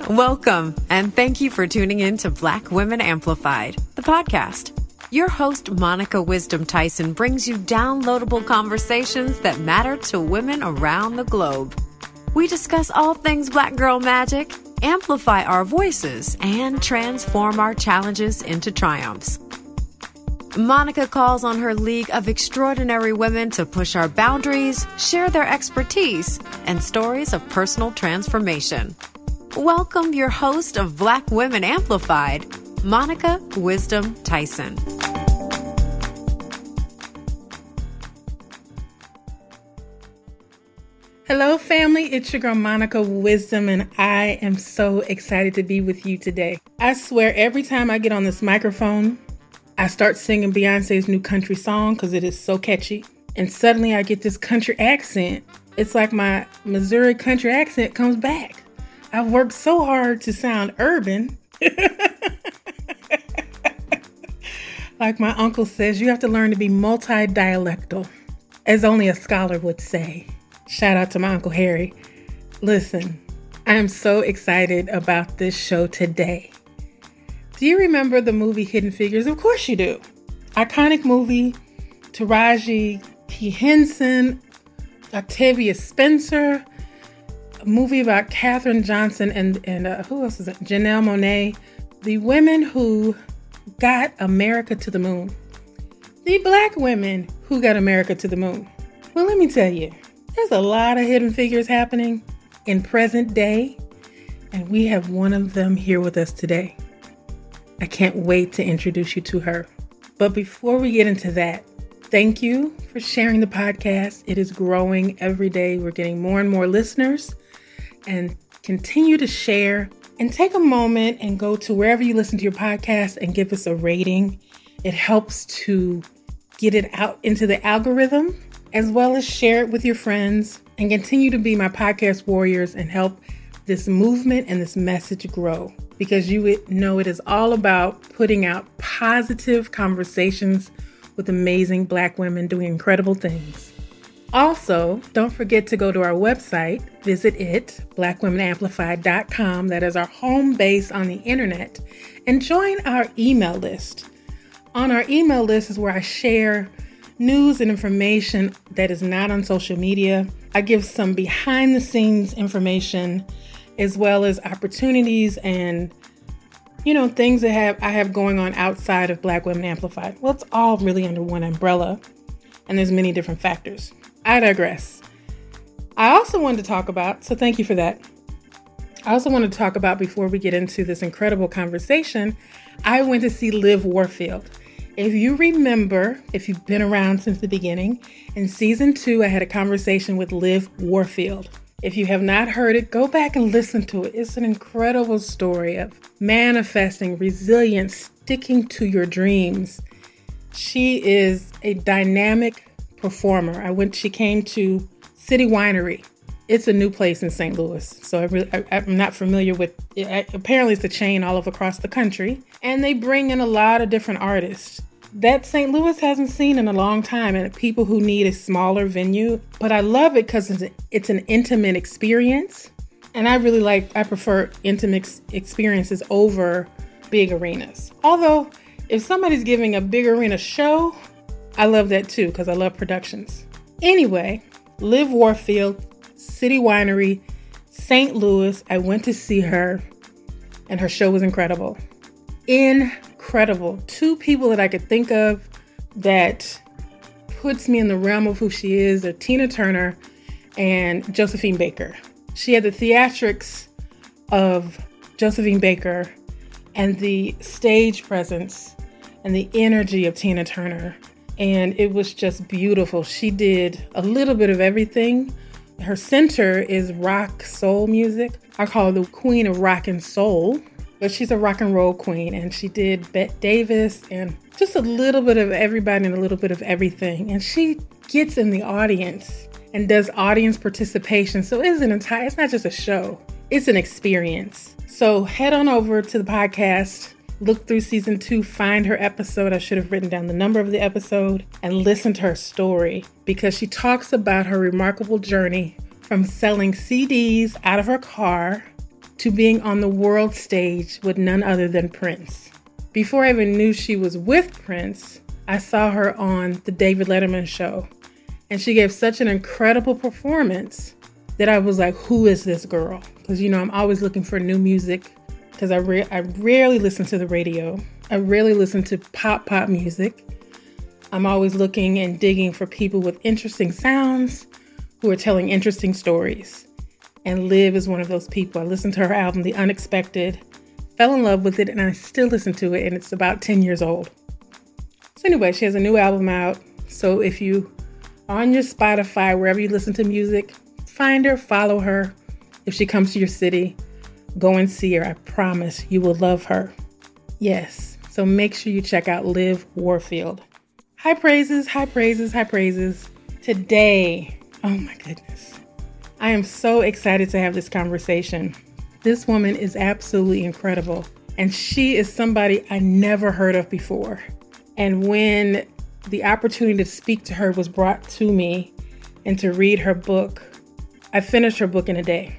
Welcome, and thank you for tuning in to Black Women Amplified, the podcast. Your host, Monica Wisdom Tyson, brings you downloadable conversations that matter to women around the globe. We discuss all things Black girl magic, amplify our voices, and transform our challenges into triumphs. Monica calls on her league of extraordinary women to push our boundaries, share their expertise, and stories of personal transformation. Welcome your host of Black Women Amplified, Monica Wisdom Tyson. Hello, family. It's your girl, Monica Wisdom, and I am so excited to be with you today. I swear, every time I get on this microphone, I start singing Beyonce's new country song because it is so catchy. And suddenly I get this country accent. It's like my Missouri country accent comes back. I've worked so hard to sound urban. Like my uncle says, you have to learn to be multi-dialectal, as only a scholar would say. Shout out to my Uncle Harry. Listen, I am so excited about this show today. Do you remember the movie Hidden Figures? Of course you do. Iconic movie, Taraji P. Henson, Octavia Spencer, a movie about Katherine Johnson and who else is it? Janelle Monáe, the women who got America to the moon. The Black women who got America to the moon. Well, let me tell you, there's a lot of hidden figures happening in present day, and we have one of them here with us today. I can't wait to introduce you to her. But before we get into that, thank you for sharing the podcast. It is growing every day. We're getting more and more listeners, and continue to share and take a moment and go to wherever you listen to your podcast and give us a rating. It helps to get it out into the algorithm, as well as share it with your friends and continue to be my podcast warriors and help this movement and this message grow. Because you know it is all about putting out positive conversations with amazing Black women doing incredible things. Also, don't forget to go to our website, visit it, blackwomenamplified.com. That is our home base on the internet, and join our email list. On our email list is where I share news and information that is not on social media. I give some behind the scenes information, as well as opportunities and, things that I have going on outside of Black Women Amplified. Well, it's all really under one umbrella, and there's many different factors. I digress. I also wanted to talk about, so thank you for that. I also wanted to talk about, before we get into this incredible conversation, I went to see Liv Warfield. If you remember, if you've been around since the beginning, in season 2, I had a conversation with Liv Warfield. If you have not heard it, go back and listen to it. It's an incredible story of manifesting, resilience, sticking to your dreams. She is a dynamic performer. She came to City Winery. It's a new place in St. Louis, so I'm not familiar with it. Apparently it's a chain all across the country, and they bring in a lot of different artists that St. Louis hasn't seen in a long time, and people who need a smaller venue. But I love it because it's an intimate experience, and I prefer intimate experiences over big arenas. Although, if somebody's giving a big arena show, I love that too, because I love productions. Anyway, Liv Warfield, City Winery, St. Louis. I went to see her, and her show was incredible. Incredible. 2 people that I could think of that puts me in the realm of who she is are Tina Turner and Josephine Baker. She had the theatrics of Josephine Baker and the stage presence and the energy of Tina Turner. And it was just beautiful. She did a little bit of everything. Her center is rock soul music. I call her the queen of rock and soul, but she's a rock and roll queen. And she did Bette Davis and just a little bit of everybody and a little bit of everything. And she gets in the audience and does audience participation. So it's not just a show, it's an experience. So head on over to the podcast, look through season 2, find her episode. I should have written down the number of the episode, and listen to her story, because she talks about her remarkable journey from selling CDs out of her car to being on the world stage with none other than Prince. Before I even knew she was with Prince, I saw her on the David Letterman show, and she gave such an incredible performance that I was like, who is this girl? Because, I'm always looking for new music because I rarely listen to the radio. I rarely listen to pop music. I'm always looking and digging for people with interesting sounds who are telling interesting stories. And Liv is one of those people. I listened to her album, The Unexpected, fell in love with it, and I still listen to it, and it's about 10 years old. So anyway, she has a new album out. So if you are on your Spotify, wherever you listen to music, find her, follow her. If she comes to your city, go and see her. I promise you will love her. Yes. So make sure you check out Liv Warfield. High praises, high praises, high praises. Today, oh my goodness, I am so excited to have this conversation. This woman is absolutely incredible, and she is somebody I never heard of before. And when the opportunity to speak to her was brought to me and to read her book, I finished her book in a day.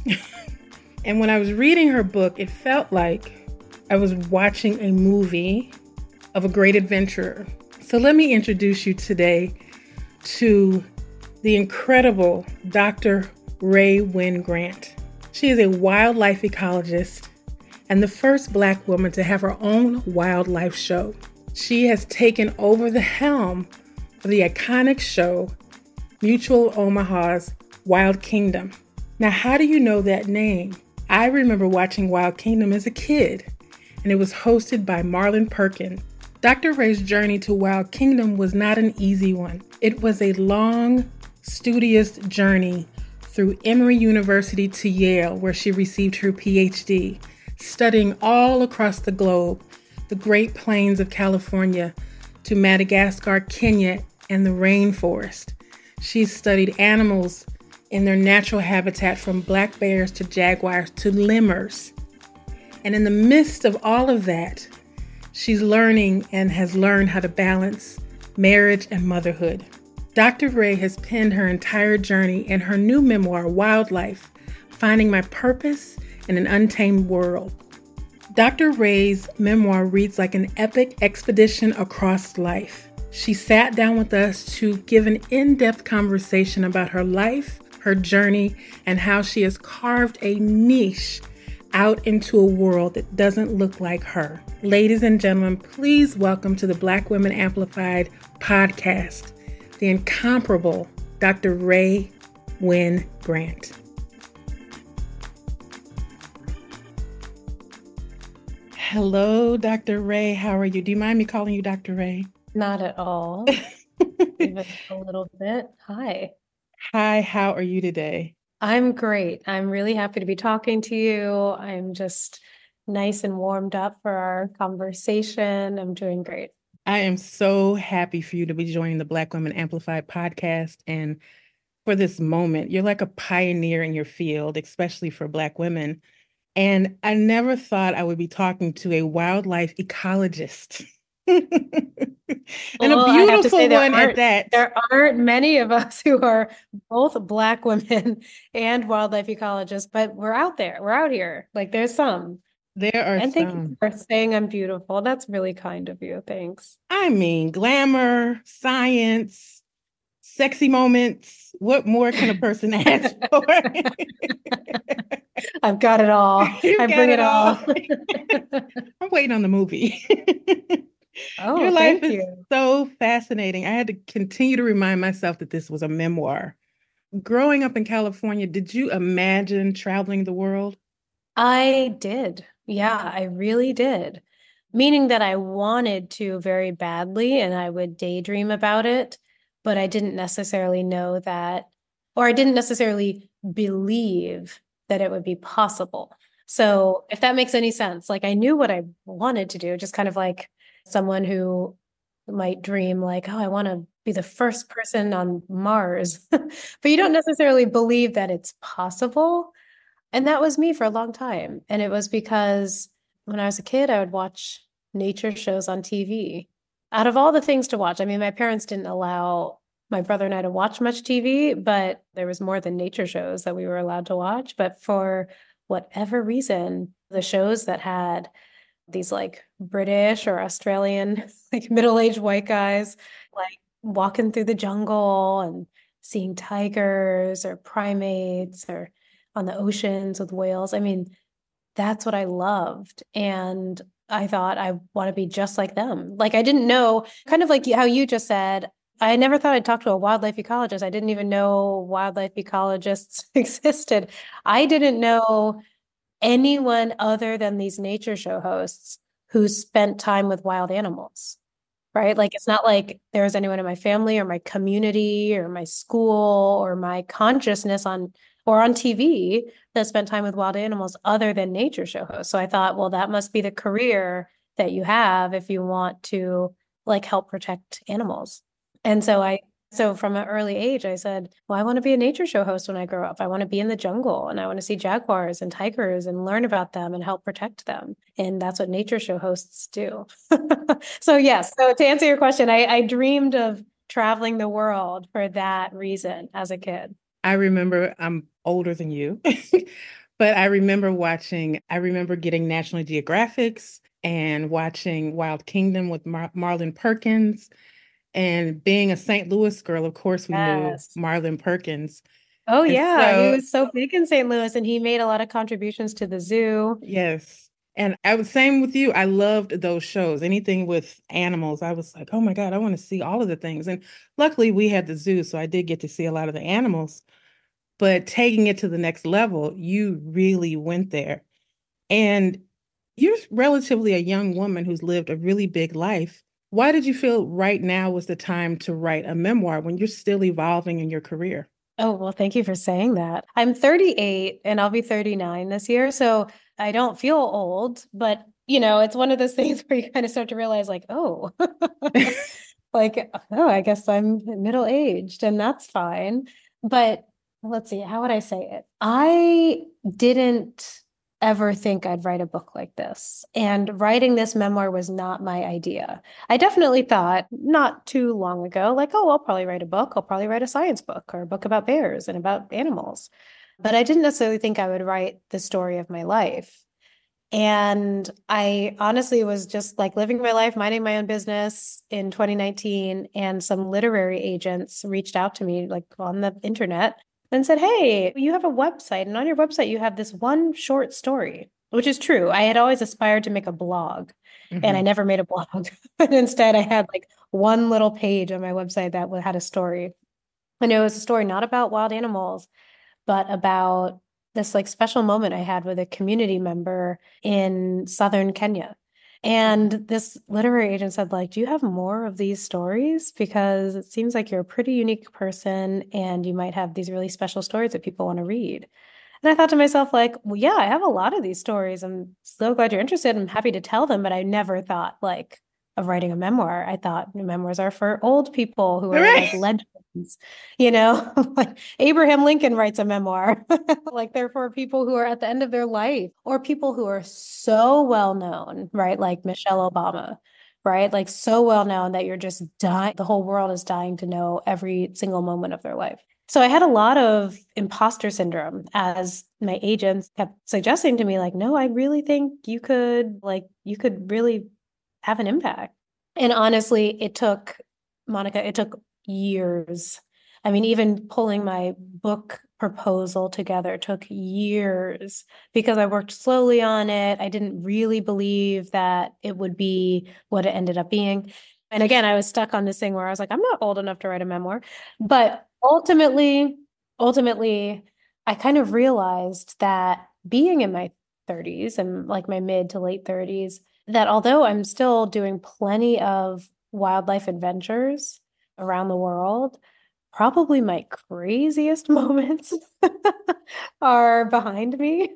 And when I was reading her book, it felt like I was watching a movie of a great adventurer. So let me introduce you today to the incredible Dr. Rae Wynn Grant. She is a wildlife ecologist and the first Black woman to have her own wildlife show. She has taken over the helm of the iconic show, Mutual Omaha's Wild Kingdom. Now, how do you know that name? I remember watching Wild Kingdom as a kid, and it was hosted by Marlon Perkin. Dr. Rae's journey to Wild Kingdom was not an easy one. It was a long, studious journey through Emory University to Yale, where she received her PhD, studying all across the globe, the Great Plains of California to Madagascar, Kenya, and the rainforest. She's studied animals in their natural habitat, from black bears to jaguars to lemurs. And in the midst of all of that, she's learning and has learned how to balance marriage and motherhood. Dr. Rae has penned her entire journey in her new memoir, Wildlife: Finding My Purpose in an Untamed World. Dr. Rae's memoir reads like an epic expedition across life. She sat down with us to give an in-depth conversation about her life, her journey, and how she has carved a niche out into a world that doesn't look like her. Ladies and gentlemen, please welcome to the Black Women Amplified podcast, the incomparable Dr. Rae Wynn Grant. Hello, Dr. Rae. How are you? Do you mind me calling you Dr. Rae? Not at all. Even a little bit. Hi. Hi, how are you today? I'm great. I'm really happy to be talking to you. I'm just nice and warmed up for our conversation. I'm doing great. I am so happy for you to be joining the Black Women Amplified podcast. And for this moment, you're like a pioneer in your field, especially for Black women. And I never thought I would be talking to a wildlife ecologist. And Well, a beautiful one at that. There aren't many of us who are both Black women and wildlife ecologists, but we're out there. We're out here. Like, there's some. There are and thank some. you for saying I'm beautiful. That's really kind of you. Thanks. I mean, glamour, science, sexy moments. What more can a person ask for? I've got it all. I bring it all. I'm waiting on the movie. Oh, your life thank is you. so fascinating. I had to continue to remind myself that this was a memoir. Growing up in California, did you imagine traveling the world? I did. Yeah, I really did. Meaning that I wanted to very badly, and I would daydream about it, but I didn't necessarily know that, or I didn't necessarily believe that it would be possible. So if that makes any sense, like, I knew what I wanted to do, just kind of like someone who might dream like, oh, I want to be the first person on Mars, but you don't necessarily believe that it's possible. And that was me for a long time. And it was because when I was a kid, I would watch nature shows on TV. Out of all the things to watch, I mean, my parents didn't allow my brother and I to watch much TV, but there was more than nature shows that we were allowed to watch. But for whatever reason, the shows that had these like British or Australian, like middle-aged white guys, like walking through the jungle and seeing tigers or primates or on the oceans with whales. I mean, that's what I loved. And I thought I want to be just like them. Like I didn't know, kind of like how you just said, I never thought I'd talk to a wildlife ecologist. I didn't even know wildlife ecologists existed. I didn't know anyone other than these nature show hosts who spent time with wild animals, right? Like it's not like there was anyone in my family or my community or my school or my consciousness on or on TV that spent time with wild animals other than nature show hosts. So I thought, well, that must be the career that you have if you want to like help protect animals. And so from an early age, I said, well, I want to be a nature show host when I grow up. I want to be in the jungle and I want to see jaguars and tigers and learn about them and help protect them. And that's what nature show hosts do. So yes, so to answer your question, I dreamed of traveling the world for that reason as a kid. I remember, I'm older than you, but I remember getting National Geographics and watching Wild Kingdom with Marlon Perkins. And being a St. Louis girl, of course, we knew Yes. Marlon Perkins. Oh, And yeah. He was so big in St. Louis and he made a lot of contributions to the zoo. yes. And I was same with you. I loved those shows. Anything with animals, I was like, oh my God, I want to see all of the things. And luckily we had the zoo, so I did get to see a lot of the animals. But taking it to the next level, you really went there. And you're relatively a young woman who's lived a really big life. Why did you feel right now was the time to write a memoir when you're still evolving in your career? Oh, well, thank you for saying that. I'm 38 and I'll be 39 this year. So I don't feel old, but it's one of those things where you kind of start to realize like, oh, like, oh, I guess I'm middle-aged and that's fine. But let's see, how would I say it? I didn't ever think I'd write a book like this. And writing this memoir was not my idea. I definitely thought not too long ago, like, oh, I'll probably write a book. I'll probably write a science book or a book about bears and about animals. But I didn't necessarily think I would write the story of my life. And I honestly was just like living my life, minding my own business in 2019. And some literary agents reached out to me, like on the internet, and said, hey, you have a website. And on your website, you have this one short story, which is true. I had always aspired to make a blog, and I never made a blog. But instead, I had like one little page on my website that had a story. And it was a story not about wild animals, but about this like special moment I had with a community member in southern Kenya. And this literary agent said, like, do you have more of these stories? Because it seems like you're a pretty unique person and you might have these really special stories that people want to read. And I thought to myself, like, well, yeah, I have a lot of these stories. I'm so glad you're interested. I'm happy to tell them, but I never thought like of writing a memoir. I thought memoirs are for old people who are like legends, like Abraham Lincoln writes a memoir. Like they're for people who are at the end of their life or people who are so well known, right? Like Michelle Obama, right? Like so well known that you're just dying, the whole world is dying to know every single moment of their life. So I had a lot of imposter syndrome as my agents kept suggesting to me, like, no, I really think you could really have an impact. And honestly, Monica, it took years. I mean, even pulling my book proposal together took years because I worked slowly on it. I didn't really believe that it would be what it ended up being. And again, I was stuck on this thing where I was like, I'm not old enough to write a memoir. But ultimately, I kind of realized that being in my 30s and like my mid to late 30s, that although I'm still doing plenty of wildlife adventures around the world, probably my craziest moments are behind me.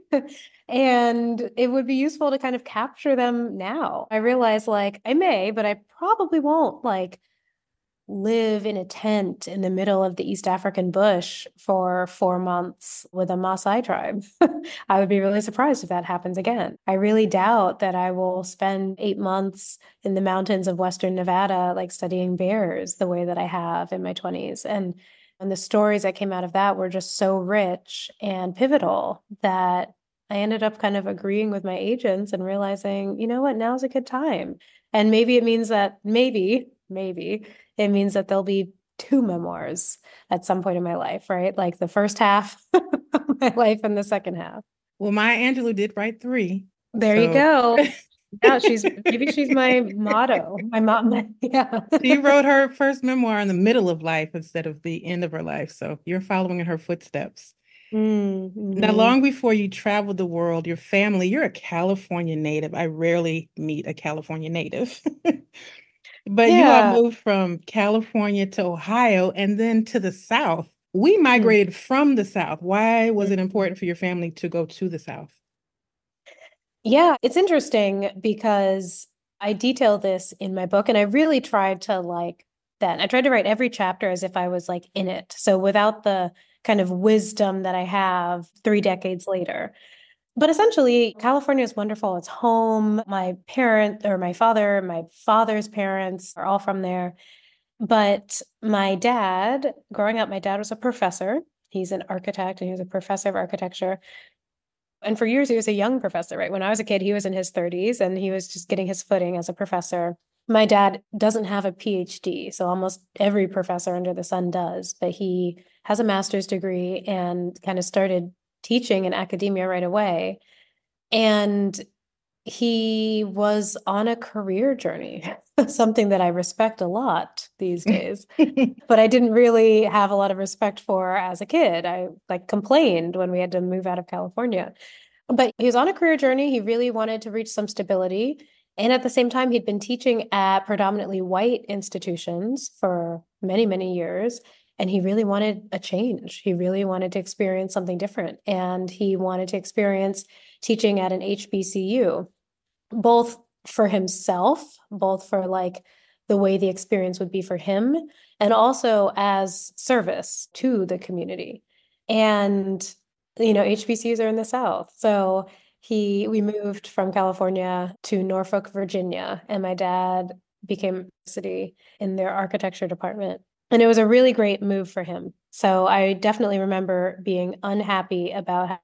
And it would be useful to kind of capture them now. I realize like I may, but I probably won't like live in a tent in the middle of the East African bush for 4 months with a Maasai tribe. I would be really surprised if that happens again. I really doubt that I will spend 8 months in the mountains of Western Nevada, like studying bears the way that I have in my 20s. And the stories that came out of that were just so rich and pivotal that I ended up kind of agreeing with my agents and realizing, you know what, now's a good time. And maybe it means that maybe it means that there'll be two memoirs at some point in my life, right? Like the first half of my life and the second half. Well, Maya Angelou did write three. There you So go. Yeah, she's my motto. My mom, yeah. she wrote her first memoir in the middle of life instead of the end of her life. So you're following in her footsteps. Now, Mm-hmm. long before you traveled the world, your family, you're a California native. I rarely meet a California native. But you all Yeah. moved from California to Ohio and then to the South. We Mm. migrated from the South. Why was it important for your family to go to the South? Yeah, it's interesting because I detail this in my book, and I really tried to I tried to write every chapter as if I was like in it. So without the kind of wisdom that I have 3 decades later. But essentially, California is wonderful. It's home. My father's parents are all from there. But my dad, growing up, my dad was a professor. He's an architect and he was a professor of architecture. And for years, he was a young professor, right? When I was a kid, he was in his 30s and he was just getting his footing as a professor. My dad doesn't have a PhD, so almost every professor under the sun does, but he has a master's degree and kind of started teaching in academia right away. And he was on a career journey, something that I respect a lot these days, but I didn't really have a lot of respect for as a kid. I like complained when we had to move out of California. But he was on a career journey. He really wanted to reach some stability. And at the same time, he'd been teaching at predominantly white institutions for many, many years. And he really wanted a change. He really wanted to experience something different. And he wanted to experience teaching at an HBCU, both for himself, both for like the way the experience would be for him, and also as service to the community. And, HBCUs are in the South. So we moved from California to Norfolk, Virginia, and my dad became city in their architecture department. And it was a really great move for him. So I definitely remember being unhappy about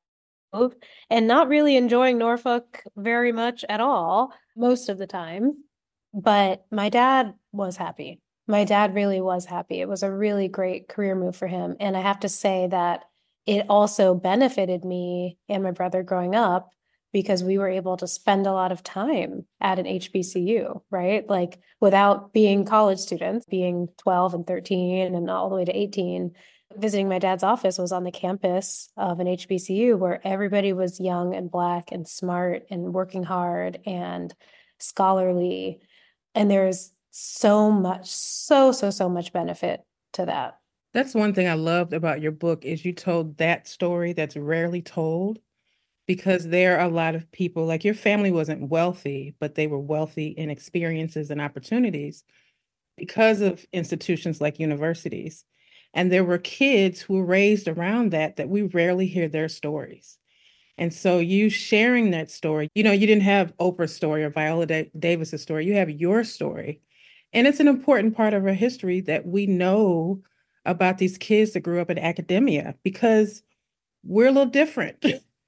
and not really enjoying Norfolk very much at all most of the time. But my dad was happy. My dad really was happy. It was a really great career move for him. And I have to say that it also benefited me and my brother growing up because we were able to spend a lot of time at an HBCU, right? Like without being college students, being 12 and 13 and all the way to 18, visiting my dad's office was on the campus of an HBCU where everybody was young and Black and smart and working hard and scholarly. And there's so much, so much benefit to that. That's one thing I loved about your book is you told that story that's rarely told because there are a lot of people, like your family wasn't wealthy, but they were wealthy in experiences and opportunities because of institutions like universities. And there were kids who were raised around that we rarely hear their stories. And so you sharing that story, you didn't have Oprah's story or Viola Davis's story. You have your story. And it's an important part of our history that we know about these kids that grew up in academia because we're a little different.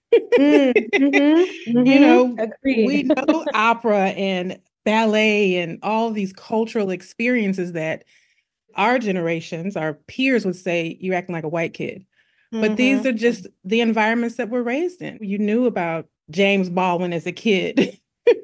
We Agreed. know opera and ballet and all these cultural experiences that our generations, our peers would say, you're acting like a white kid. But these are just the environments that we're raised in. You knew about James Baldwin as a kid.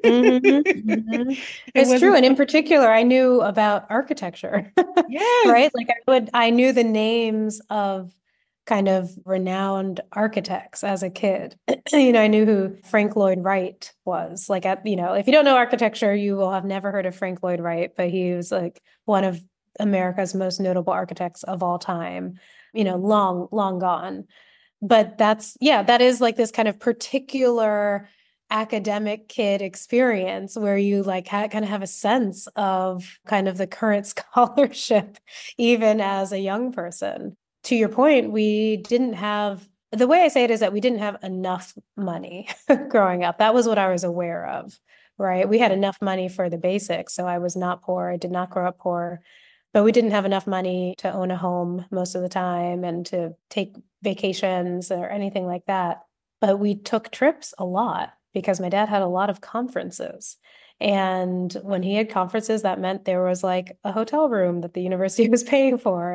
It's true. And in particular, I knew about architecture, Yes. right? Like I knew the names of kind of renowned architects as a kid. I knew who Frank Lloyd Wright was. Like, if you don't know architecture, you will have never heard of Frank Lloyd Wright, but he was like one of America's most notable architects of all time, long, long gone. But that is like this kind of particular academic kid experience where you like kind of have a sense of kind of the current scholarship, even as a young person. To your point, we didn't have the way I say it is that we didn't have enough money growing up. That was what I was aware of, right? We had enough money for the basics. So I was not poor. I did not grow up poor, but we didn't have enough money to own a home most of the time and to take vacations or anything like that. but we took trips a lot because my dad had a lot of conferences. And when he had conferences, that meant there was like a hotel room that the university was paying for.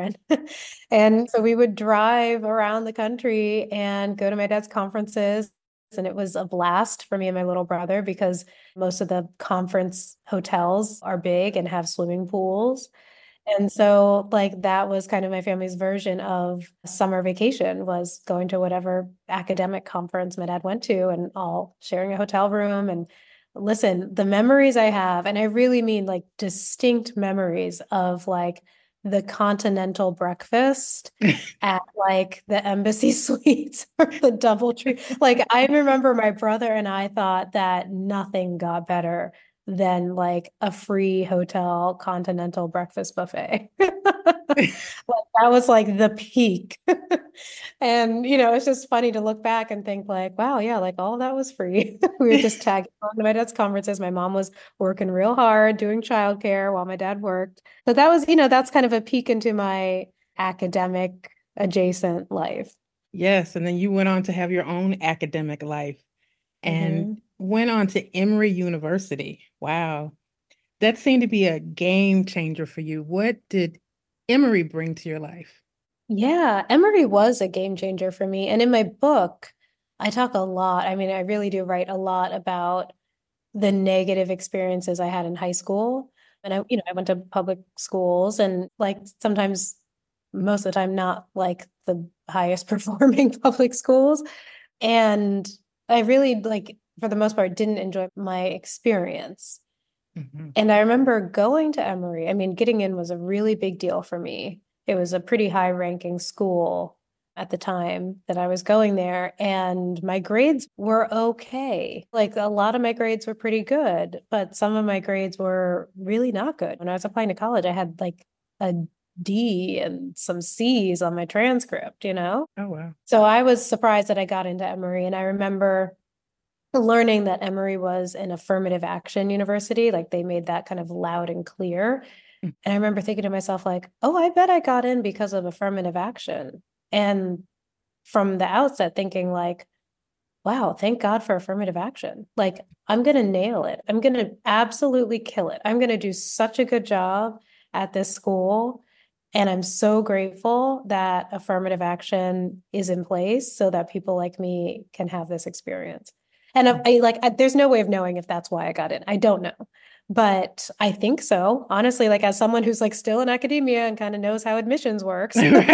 And so we would drive around the country and go to my dad's conferences. And it was a blast for me and my little brother because most of the conference hotels are big and have swimming pools. And so like that was kind of my family's version of summer vacation, was going to whatever academic conference my dad went to and all sharing a hotel room. And listen, the memories I have, and I really mean like distinct memories of like the continental breakfast at like the Embassy Suites or the DoubleTree. Like I remember my brother and I thought that nothing got better than like a free hotel continental breakfast buffet. Like that was like the peak. And it's just funny to look back and think like, wow, yeah, like all of that was free. We were just tagging on to my dad's conferences. My mom was working real hard doing childcare while my dad worked. So that was, that's kind of a peek into my academic adjacent life. Yes. And then you went on to have your own academic life and went on to Emory University. Wow. That seemed to be a game changer for you. What did Emory bring to your life? Yeah, Emory was a game changer for me. And in my book, I talk a lot. I mean, I really do write a lot about the negative experiences I had in high school. And I went to public schools and like sometimes most of the time not like the highest performing public schools. And I really like for the most part didn't enjoy my experience. And I remember going to Emory. I mean, getting in was a really big deal for me. It was a pretty high ranking school at the time that I was going there, and my grades were okay. Like a lot of my grades were pretty good, but some of my grades were really not good. When I was applying to college, I had like a D and some C's on my transcript, Oh, wow. So I was surprised that I got into Emory, and I remember learning that Emory was an affirmative action university. Like they made that kind of loud and clear. And I remember thinking to myself, like, oh, I bet I got in because of affirmative action. And from the outset, thinking like, wow, thank God for affirmative action. Like, I'm going to nail it. I'm going to absolutely kill it. I'm going to do such a good job at this school. And I'm so grateful that affirmative action is in place so that people like me can have this experience. And there's no way of knowing if that's why I got in. I don't know. But I think so. Honestly, like as someone who's like still in academia and kind of knows how admissions works,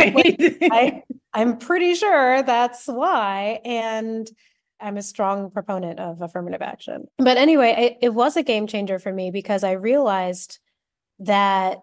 like, I'm pretty sure that's why. And I'm a strong proponent of affirmative action. But anyway, it was a game changer for me because I realized that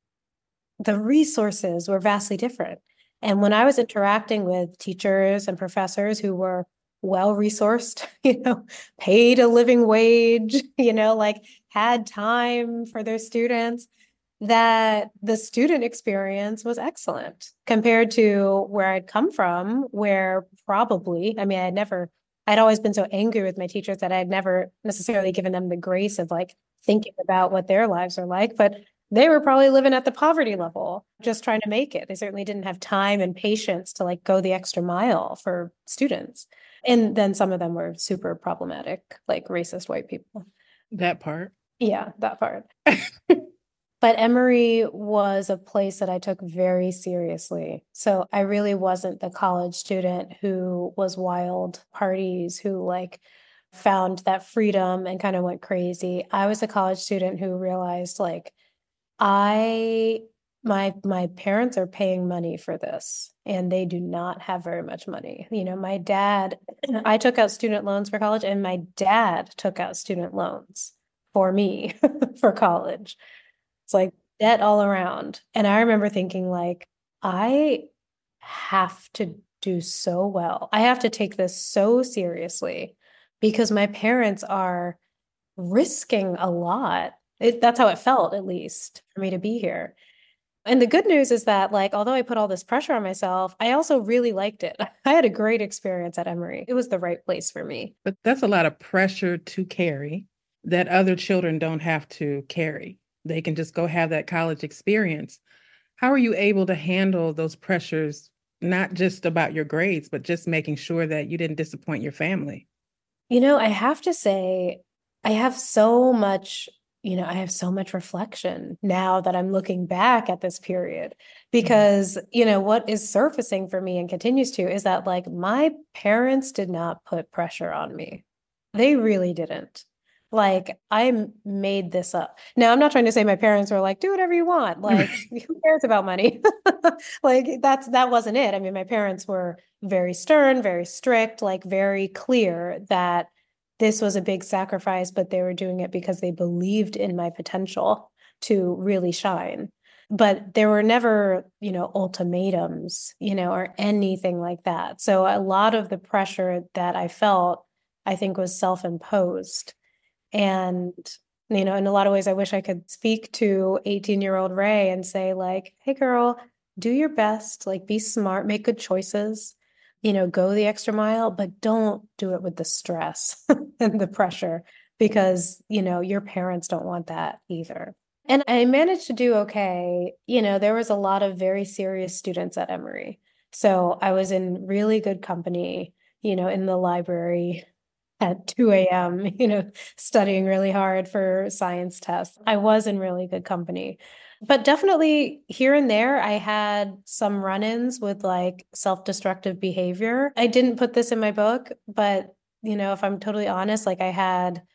the resources were vastly different. And when I was interacting with teachers and professors who were well-resourced, paid a living wage, like had time for their students, that the student experience was excellent compared to where I'd come from, where probably, I mean, I'd always been so angry with my teachers that I'd never necessarily given them the grace of like thinking about what their lives are like, but they were probably living at the poverty level, just trying to make it. They certainly didn't have time and patience to like go the extra mile for students. And then some of them were super problematic, like racist white people. That part. Yeah, that part. But Emory was a place that I took very seriously. So I really wasn't the college student who was wild parties, who like found that freedom and kind of went crazy. I was a college student who realized like, my parents are paying money for this and they do not have very much money. My dad, I took out student loans for college and my dad took out student loans for me for college. It's like debt all around. And I remember thinking like, I have to do so well. I have to take this so seriously because my parents are risking a lot. That's how it felt, at least, for me to be here. And the good news is that, like, although I put all this pressure on myself, I also really liked it. I had a great experience at Emory. It was the right place for me. But that's a lot of pressure to carry that other children don't have to carry. They can just go have that college experience. How are you able to handle those pressures, not just about your grades, but just making sure that you didn't disappoint your family? I have to say, I have so much, I have so much reflection now that I'm looking back at this period because, what is surfacing for me and continues to is that like my parents did not put pressure on me. They really didn't. Like I made this up. Now, I'm not trying to say my parents were like, do whatever you want. Like, who cares about money? Like that wasn't it. I mean, my parents were very stern, very strict, like very clear that this was a big sacrifice, but they were doing it because they believed in my potential to really shine. But there were never, ultimatums, or anything like that. So a lot of the pressure that I felt, I think was self-imposed. And, in a lot of ways, I wish I could speak to 18-year-old Ray and say, like, hey, girl, do your best, like, be smart, make good choices, go the extra mile, but don't do it with the stress and the pressure because, your parents don't want that either. And I managed to do okay. There was a lot of very serious students at Emory. So I was in really good company, in the library at 2 a.m., studying really hard for science tests. I was in really good company. But definitely here and there, I had some run-ins with like self-destructive behavior. I didn't put this in my book, but if I'm totally honest, like I had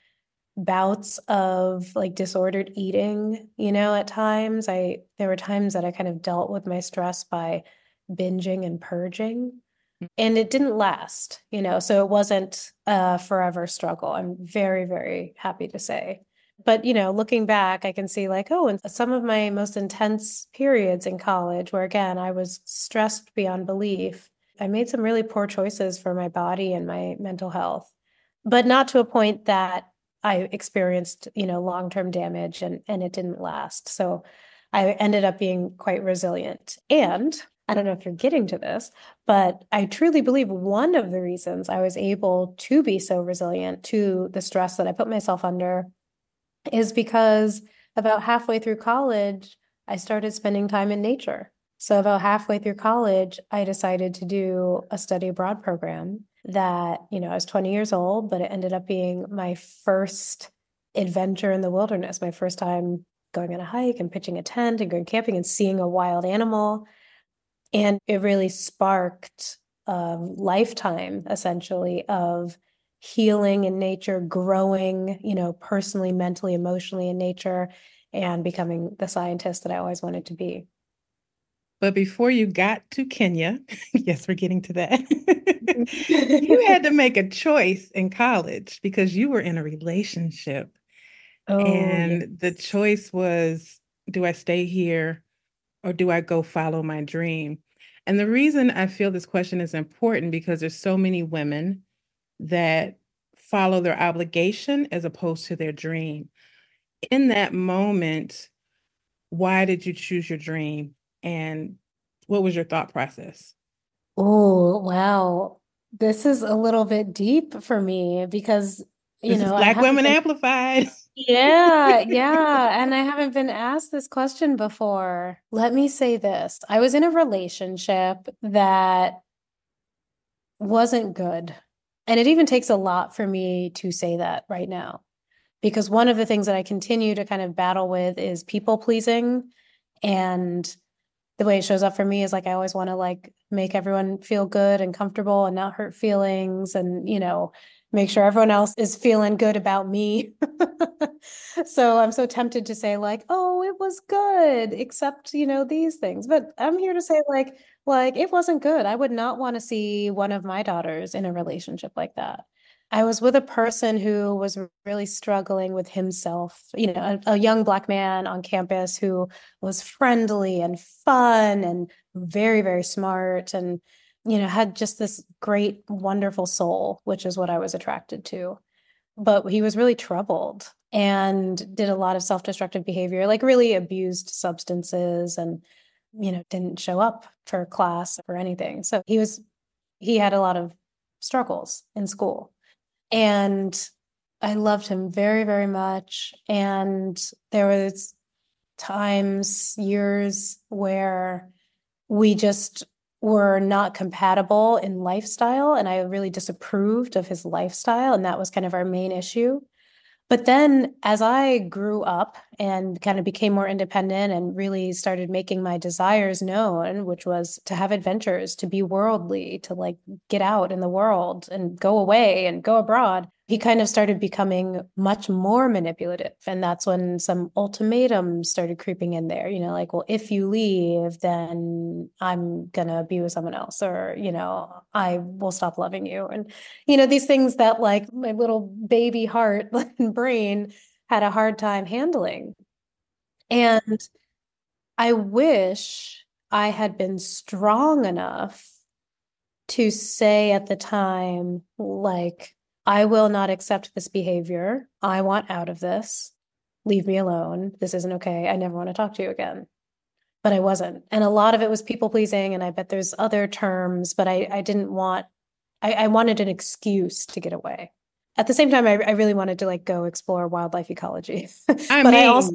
bouts of like disordered eating, at times. There were times that I kind of dealt with my stress by binging and purging. And it didn't last, so it wasn't a forever struggle. I'm very, very happy to say. But, looking back, I can see like, oh, in some of my most intense periods in college, where again, I was stressed beyond belief, I made some really poor choices for my body and my mental health, but not to a point that I experienced, long-term damage and it didn't last. So I ended up being quite resilient. And I don't know if you're getting to this, but I truly believe one of the reasons I was able to be so resilient to the stress that I put myself under is because about halfway through college, I started spending time in nature. So about halfway through college, I decided to do a study abroad program that, I was 20 years old, but it ended up being my first adventure in the wilderness, my first time going on a hike and pitching a tent and going camping and seeing a wild animal. And it really sparked a lifetime, essentially, of healing in nature, growing, personally, mentally, emotionally in nature, and becoming the scientist that I always wanted to be. But before you got to Kenya, yes, we're getting to that. You had to make a choice in college because you were in a relationship. Oh, And the yes. choice was, do I stay here or do I go follow my dream? And the reason I feel this question is important because there's so many women that follow their obligation as opposed to their dream. In that moment, why did you choose your dream? And what was your thought process? Oh, wow. This is a little bit deep for me because, This is I Black haven't Women been, Amplified. yeah, yeah. And I haven't been asked this question before. Let me say this. I was in a relationship that wasn't good. And it even takes a lot for me to say that right now, because one of the things that I continue to kind of battle with is people pleasing. And the way it shows up for me is like I always want to like make everyone feel good and comfortable and not hurt feelings and, make sure everyone else is feeling good about me. So I'm so tempted to say like, oh, it was good, except, these things. But I'm here to say like it wasn't good. I would not want to see one of my daughters in a relationship like that. I was with a person who was really struggling with himself, a young Black man on campus who was friendly and fun and very, very smart and, had just this great, wonderful soul, which is what I was attracted to. But he was really troubled and did a lot of self-destructive behavior, like really abused substances and, didn't show up for class or anything. So he had a lot of struggles in school. And I loved him very, very much. And there was times, years where we just were not compatible in lifestyle. And I really disapproved of his lifestyle. And that was kind of our main issue. But then as I grew up and kind of became more independent and really started making my desires known, which was to have adventures, to be worldly, to like get out in the world and go away and go abroad, he kind of started becoming much more manipulative. And that's when some ultimatums started creeping in there, like, well, if you leave, then I'm gonna be with someone else, or, I will stop loving you. And these things that like my little baby heart and brain had a hard time handling. And I wish I had been strong enough to say at the time, like, I will not accept this behavior. I want out of this. Leave me alone. This isn't okay. I never want to talk to you again. But I wasn't. And a lot of it was people pleasing. And I bet there's other terms, but I didn't want, I wanted an excuse to get away. At the same time, I really wanted to like go explore wildlife ecology. I also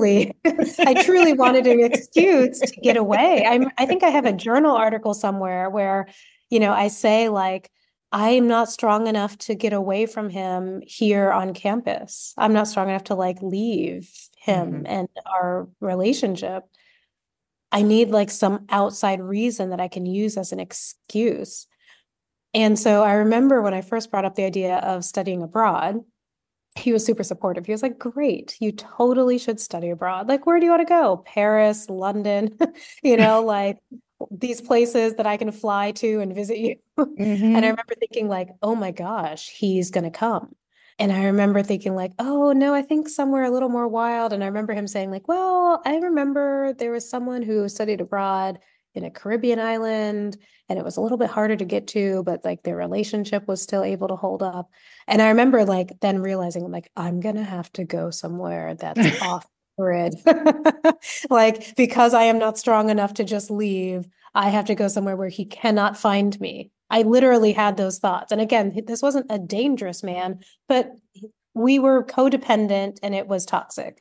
I truly wanted an excuse to get away. I think I have a journal article somewhere where, I say like, I'm not strong enough to get away from him here on campus. I'm not strong enough to like leave him and our relationship. I need like some outside reason that I can use as an excuse. And so I remember when I first brought up the idea of studying abroad, he was super supportive. He was like, great, you totally should study abroad. Like, where do you want to go? Paris, London, like these places that I can fly to and visit you. And I remember thinking like, oh my gosh, he's going to come. And I remember thinking like, oh no, I think somewhere a little more wild. And I remember him saying like, well, I remember there was someone who studied abroad in a Caribbean island, and it was a little bit harder to get to, but like their relationship was still able to hold up. And I remember like then realizing like, I'm going to have to go somewhere that's off grid. Like, because I am not strong enough to just leave, I have to go somewhere where he cannot find me. I literally had those thoughts. And again, this wasn't a dangerous man, but we were codependent and it was toxic.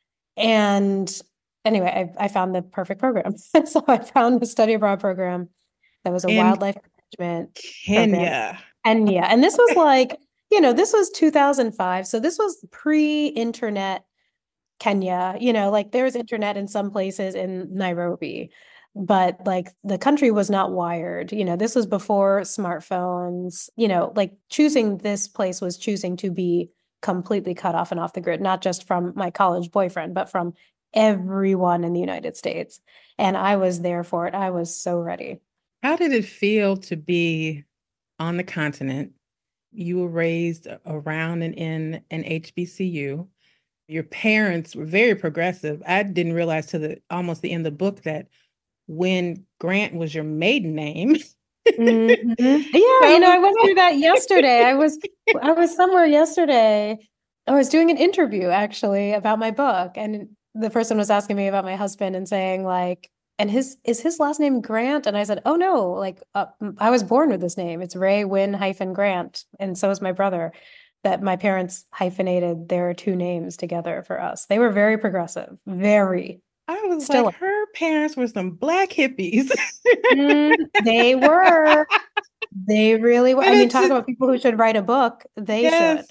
And anyway, I found the perfect program. So I found the study abroad program that was a wildlife management Kenya. Kenya. And this was like, this was 2005. So this was pre-internet Kenya, like there was internet in some places in Nairobi, but like the country was not wired. This was before smartphones, like choosing this place was choosing to be completely cut off and off the grid, not just from my college boyfriend, but from everyone in the United States. And I was there for it. I was so ready. How did it feel to be on the continent? You were raised around and in an HBCU. Your parents were very progressive. I didn't realize till almost the end of the book that when Grant was your maiden name. Yeah, I went through that yesterday. I was somewhere yesterday. I was doing an interview actually about my book, and the person was asking me about my husband and saying like, and is his last name Grant? And I said, oh no, like I was born with this name. It's Ray Wynn-Grant, and so is my brother. That my parents hyphenated their two names together for us. They were very progressive, very. I was still like, her parents were some Black hippies. They were. They really were. I mean, talk about people who should write a book. They should.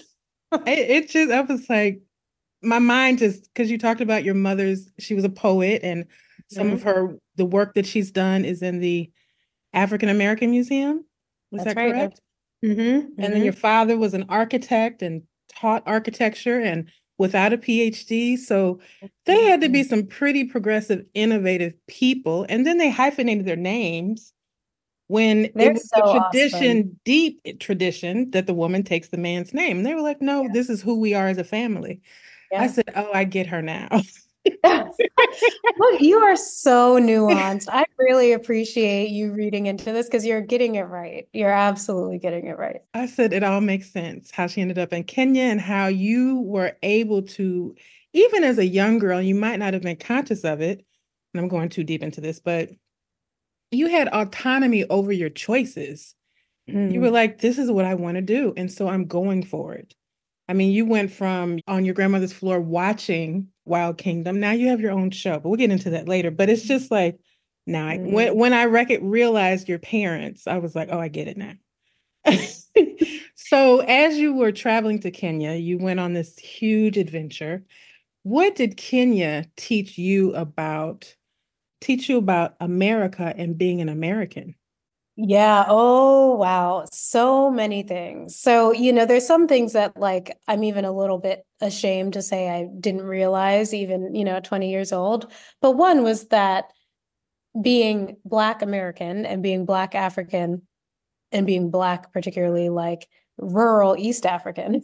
I was like, my mind just, because you talked about your mother's, she was a poet, and some of the work that she's done is in the African American Museum. Was that correct? And then your father was an architect and taught architecture and without a PhD. So they had to be some pretty progressive, innovative people. And then they hyphenated their names when it was a tradition, awesome. Deep tradition, that the woman takes the man's name. And they were like, no, this is who we are as a family. Yeah. I said, oh, I get her now. Look, you are so nuanced. I really appreciate you reading into this because you're getting it right. You're absolutely getting it right. I said it all makes sense how she ended up in Kenya and how you were able to, even as a young girl, you might not have been conscious of it. And I'm going too deep into this, but you had autonomy over your choices. You were like, this is what I want to do. And so I'm going for it. I mean, you went from on your grandmother's floor watching Wild Kingdom. Now you have your own show, but we'll get into that later. But it's just like, Now, Mm. when I realized your parents, I was like, oh, I get it now. So, as you were traveling to Kenya, you went on this huge adventure. What did Kenya teach you about America and being an American? Yeah. Oh, wow. So many things. So, there's some things that like I'm even a little bit ashamed to say I didn't realize even, at 20 years old. But one was that being Black American and being Black African and being Black, particularly like rural East African,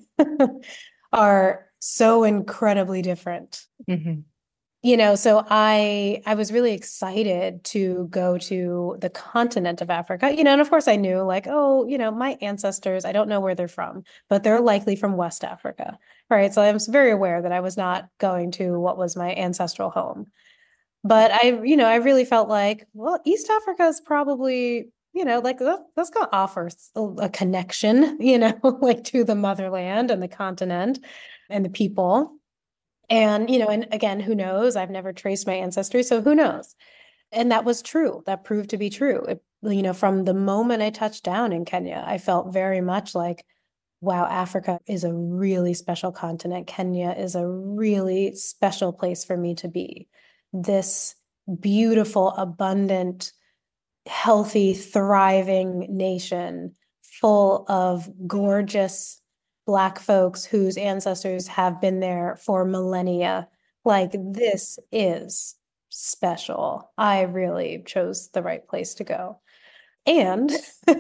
are so incredibly different. Hmm. So I was really excited to go to the continent of Africa, and of course I knew like, oh, my ancestors, I don't know where they're from, but they're likely from West Africa, right? So I was very aware that I was not going to what was my ancestral home. But I really felt like, well, East Africa is probably, like that's going to offer a connection, like to the motherland and the continent and the people. And, and again, who knows? I've never traced my ancestry, so who knows? And that was true. That proved to be true. From the moment I touched down in Kenya, I felt very much like, wow, Africa is a really special continent. Kenya is a really special place for me to be. This beautiful, abundant, healthy, thriving nation full of gorgeous Black folks whose ancestors have been there for millennia. Like, this is special. I really chose the right place to go. And,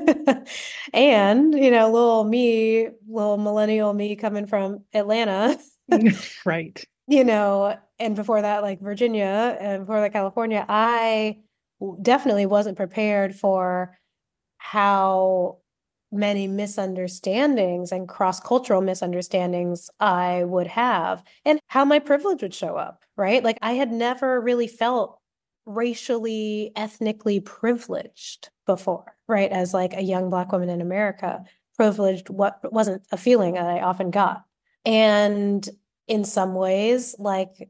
and, little millennial me coming from Atlanta, Right. and before that, like Virginia, and before that, California, I definitely wasn't prepared for how many misunderstandings and cross-cultural misunderstandings I would have and how my privilege would show up, right? Like I had never really felt racially, ethnically privileged before, right? As like a young Black woman in America, privileged what wasn't a feeling that I often got. And in some ways, like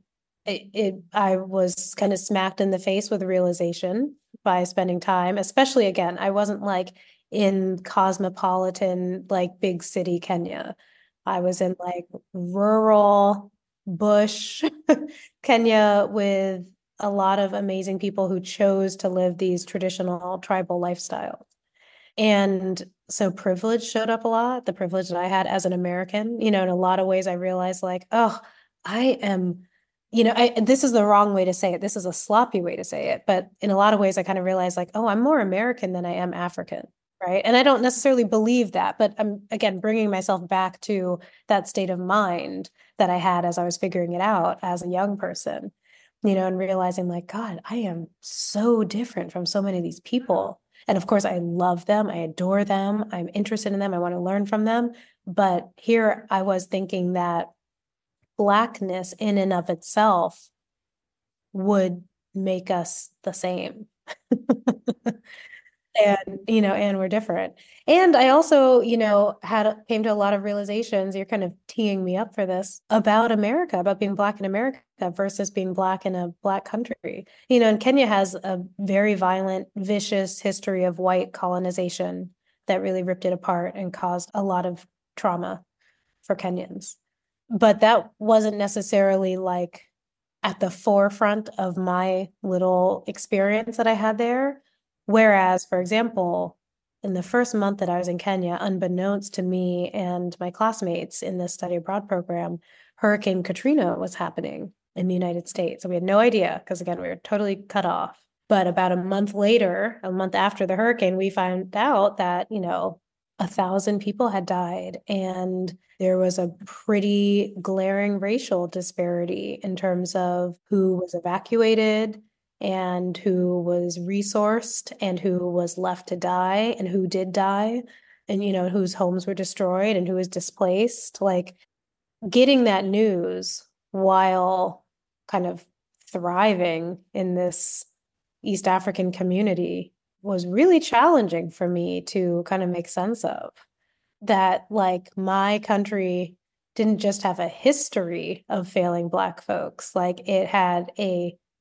I was kind of smacked in the face with realization by spending time, especially again, I wasn't like in cosmopolitan, like big city Kenya. I was in like rural bush Kenya with a lot of amazing people who chose to live these traditional tribal lifestyles. And so privilege showed up a lot, the privilege that I had as an American, in a lot of ways I realized like, oh, I am, this is the wrong way to say it. This is a sloppy way to say it. But in a lot of ways, I kind of realized like, oh, I'm more American than I am African. Right. And I don't necessarily believe that, but I'm again bringing myself back to that state of mind that I had as I was figuring it out as a young person, and realizing like, God, I am so different from so many of these people. And of course, I love them. I adore them. I'm interested in them. I want to learn from them. But here I was thinking that Blackness in and of itself would make us the same. And we're different. And I also, came to a lot of realizations. You're kind of teeing me up for this about America, about being Black in America versus being Black in a Black country. And Kenya has a very violent, vicious history of white colonization that really ripped it apart and caused a lot of trauma for Kenyans. But that wasn't necessarily like at the forefront of my little experience that I had there. Whereas, for example, in the first month that I was in Kenya, unbeknownst to me and my classmates in the study abroad program, Hurricane Katrina was happening in the United States. So we had no idea because, again, we were totally cut off. But about a month later, a month after the hurricane, we found out that, 1,000 people had died. And there was a pretty glaring racial disparity in terms of who was evacuated and who was resourced and who was left to die and who did die and, whose homes were destroyed and who was displaced. Like getting that news while kind of thriving in this East African community was really challenging for me to kind of make sense of. That like my country didn't just have a history of failing Black folks, like it had a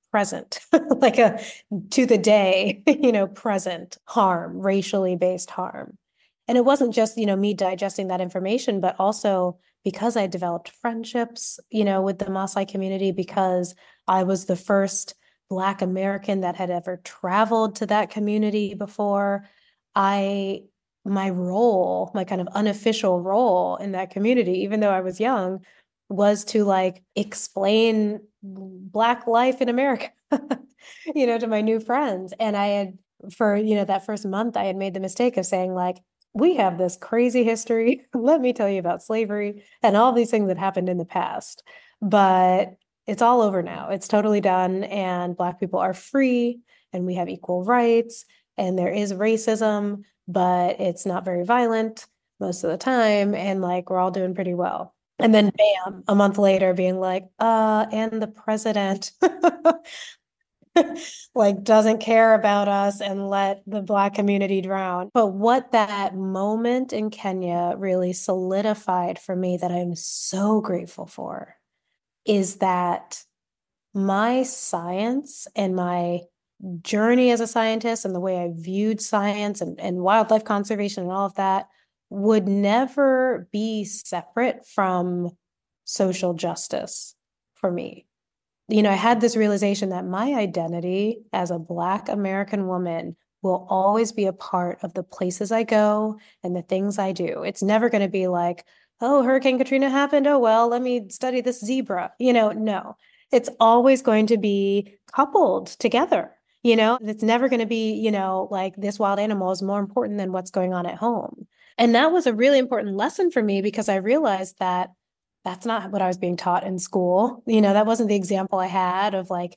present, like a to the day, present harm, racially based harm. And it wasn't just, me digesting that information, but also because I developed friendships, with the Maasai community, because I was the first Black American that had ever traveled to that community before. My role, my kind of unofficial role in that community, even though I was young, was to like explain Black life in America, to my new friends. And I had, for, that first month, I had made the mistake of saying, like, we have this crazy history. Let me tell you about slavery and all these things that happened in the past. But it's all over now. It's totally done. And Black people are free and we have equal rights. And there is racism, but it's not very violent most of the time. And like, we're all doing pretty well. And then bam, a month later being like, and the president like doesn't care about us and let the Black community drown. But what that moment in Kenya really solidified for me that I'm so grateful for is that my science and my journey as a scientist and the way I viewed science and wildlife conservation and all of that would never be separate from social justice for me. I had this realization that my identity as a Black American woman will always be a part of the places I go and the things I do. It's never going to be like, oh, Hurricane Katrina happened. Oh, well, let me study this zebra. No, it's always going to be coupled together. It's never going to be, like this wild animal is more important than what's going on at home. And that was a really important lesson for me because I realized that that's not what I was being taught in school. That wasn't the example I had of like,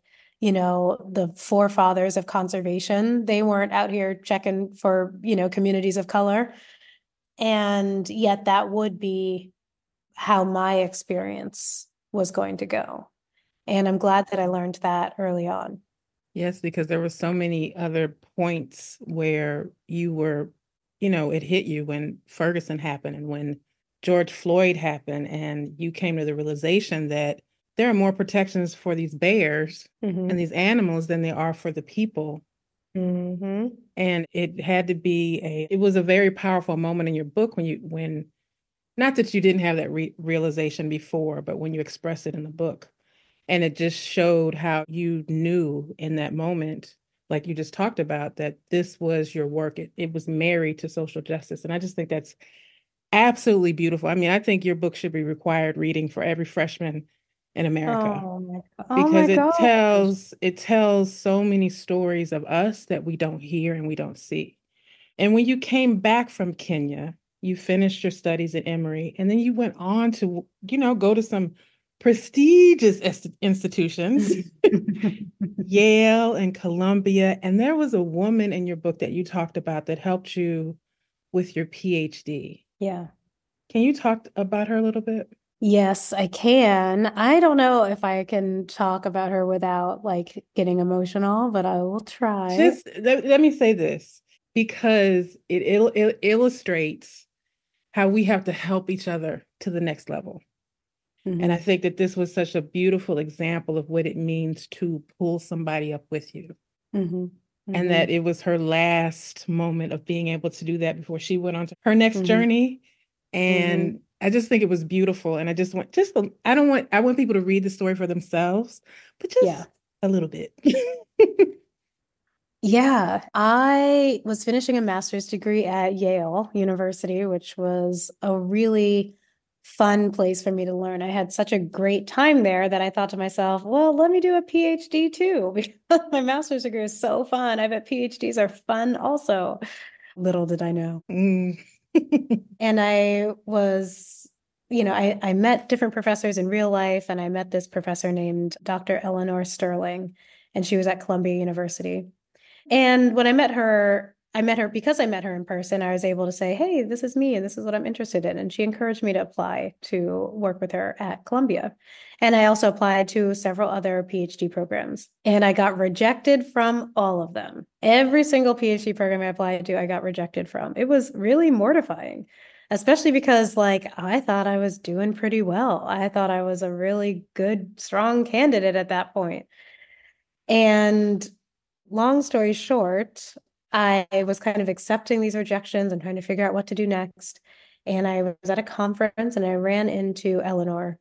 the forefathers of conservation. They weren't out here checking for, communities of color. And yet that would be how my experience was going to go. And I'm glad that I learned that early on. Yes, because there were so many other points where you were, it hit you when Ferguson happened and when George Floyd happened, and you came to the realization that there are more protections for these bears and these animals than there are for the people. And it had to be it was a very powerful moment in your book when not that you didn't have that realization before, but when you expressed it in the book. And it just showed how you knew in that moment, like you just talked about, that this was your work. It was married to social justice. And I just think that's absolutely beautiful. I mean, I think your book should be required reading for every freshman in America. Because it tells so many stories of us that we don't hear and we don't see. And when you came back from Kenya, you finished your studies at Emory, and then you went on to, go to some prestigious institutions, Yale and Columbia. And there was a woman in your book that you talked about that helped you with your PhD. Yeah. Can you talk about her a little bit? Yes, I can. I don't know if I can talk about her without like getting emotional, but I will try. Just let me say this, because it illustrates how we have to help each other to the next level. And I think that this was such a beautiful example of what it means to pull somebody up with you. And that it was her last moment of being able to do that before she went on to her next journey. And I just think it was beautiful. And I want people to read the story for themselves, but just a little bit. Yeah, I was finishing a master's degree at Yale University, which was a really fun place for me to learn. I had such a great time there that I thought to myself, well, let me do a PhD too, because my master's degree is so fun. I bet PhDs are fun also. Little did I know. And I was, I met different professors in real life, and I met this professor named Dr. Eleanor Sterling, and she was at Columbia University. And when I met her because I met her in person. I was able to say, hey, this is me and this is what I'm interested in. And she encouraged me to apply to work with her at Columbia. And I also applied to several other PhD programs. And I got rejected from all of them. Every single PhD program I applied to, I got rejected from. It was really mortifying, especially because I thought I was doing pretty well. I thought I was a really good, strong candidate at that point. And long story short, I was kind of accepting these rejections and trying to figure out what to do next. And I was at a conference and I ran into Eleanor,